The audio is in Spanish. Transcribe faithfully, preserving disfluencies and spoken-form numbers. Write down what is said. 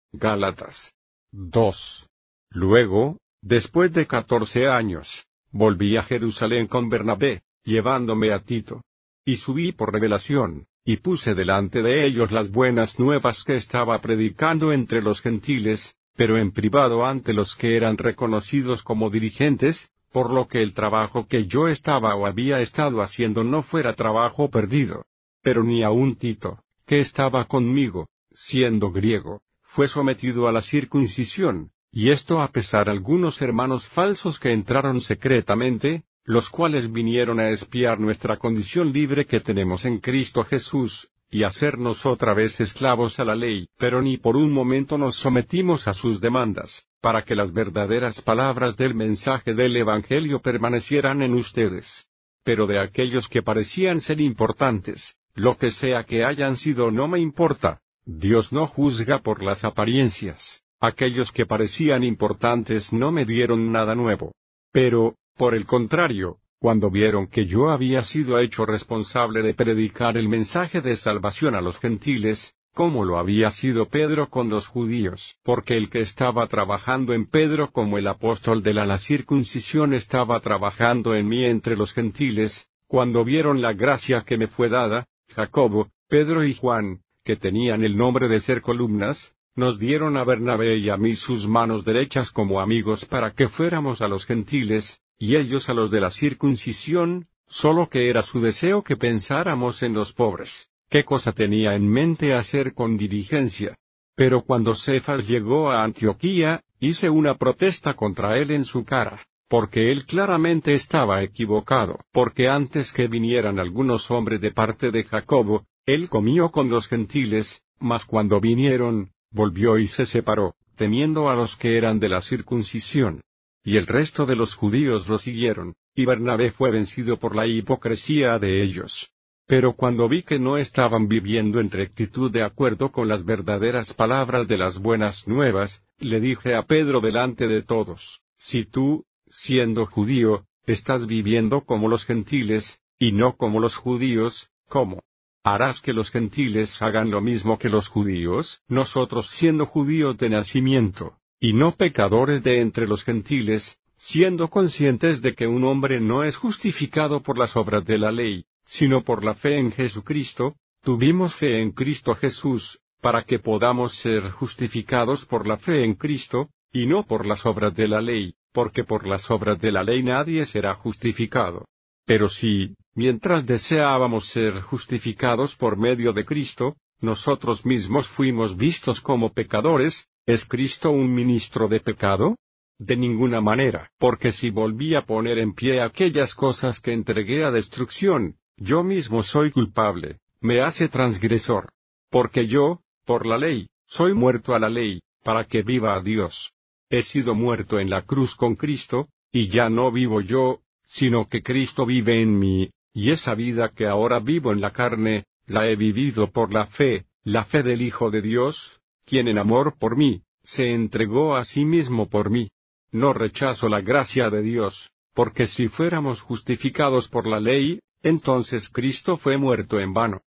Gálatas dos. Luego, después de catorce años, volví a Jerusalén con Bernabé, llevándome a Tito. Y subí por revelación, y puse delante de ellos las buenas nuevas que estaba predicando entre los gentiles, pero en privado ante los que eran reconocidos como dirigentes, por lo que el trabajo que yo estaba o había estado haciendo no fuera trabajo perdido. Pero ni aun Tito, que estaba conmigo, siendo griego, fue sometido a la circuncisión, y esto a pesar de algunos hermanos falsos que entraron secretamente, los cuales vinieron a espiar nuestra condición libre que tenemos en Cristo Jesús, y hacernos otra vez esclavos a la ley, pero ni por un momento nos sometimos a sus demandas, para que las verdaderas palabras del mensaje del Evangelio permanecieran en ustedes. Pero de aquellos que parecían ser importantes, lo que sea que hayan sido no me importa, Dios no juzga por las apariencias. Aquellos que parecían importantes no me dieron nada nuevo. Pero, por el contrario, cuando vieron que yo había sido hecho responsable de predicar el mensaje de salvación a los gentiles, como lo había sido Pedro con los judíos, porque el que estaba trabajando en Pedro como el apóstol de la, la circuncisión estaba trabajando en mí entre los gentiles, cuando vieron la gracia que me fue dada, Jacobo, Pedro y Juan, que tenían el nombre de ser columnas, nos dieron a Bernabé y a mí sus manos derechas como amigos para que fuéramos a los gentiles, y ellos a los de la circuncisión, solo que era su deseo que pensáramos en los pobres, qué cosa tenía en mente hacer con diligencia. Pero cuando Cefas llegó a Antioquía, hice una protesta contra él en su cara, porque él claramente estaba equivocado, porque antes que vinieran algunos hombres de parte de Jacobo, él comió con los gentiles, mas cuando vinieron, volvió y se separó, temiendo a los que eran de la circuncisión. Y el resto de los judíos lo siguieron, y Bernabé fue vencido por la hipocresía de ellos. Pero cuando vi que no estaban viviendo en rectitud de acuerdo con las verdaderas palabras de las buenas nuevas, le dije a Pedro delante de todos, si tú, siendo judío, estás viviendo como los gentiles, y no como los judíos, ¿cómo harás que los gentiles hagan lo mismo que los judíos? Nosotros siendo judíos de nacimiento, y no pecadores de entre los gentiles, siendo conscientes de que un hombre no es justificado por las obras de la ley, sino por la fe en Jesucristo, tuvimos fe en Cristo Jesús, para que podamos ser justificados por la fe en Cristo, y no por las obras de la ley, porque por las obras de la ley nadie será justificado. Pero si, mientras deseábamos ser justificados por medio de Cristo, nosotros mismos fuimos vistos como pecadores, ¿es Cristo un ministro de pecado? De ninguna manera, porque si volví a poner en pie aquellas cosas que entregué a destrucción, yo mismo soy culpable, me hace transgresor. Porque yo, por la ley, soy muerto a la ley, para que viva a Dios. He sido muerto en la cruz con Cristo, y ya no vivo yo, sino que Cristo vive en mí, y esa vida que ahora vivo en la carne, la he vivido por la fe, la fe del Hijo de Dios, quien en amor por mí, se entregó a sí mismo por mí. No rechazo la gracia de Dios, porque si fuéramos justificados por la ley, entonces Cristo fue muerto en vano.